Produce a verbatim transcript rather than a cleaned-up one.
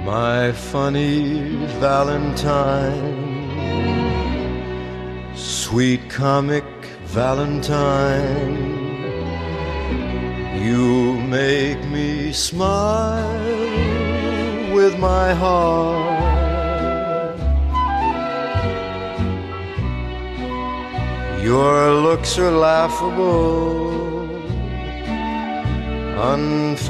My funny Valentine, sweet comic Valentine, you make me smile with my heart. Your looks are laughable, unforgettable.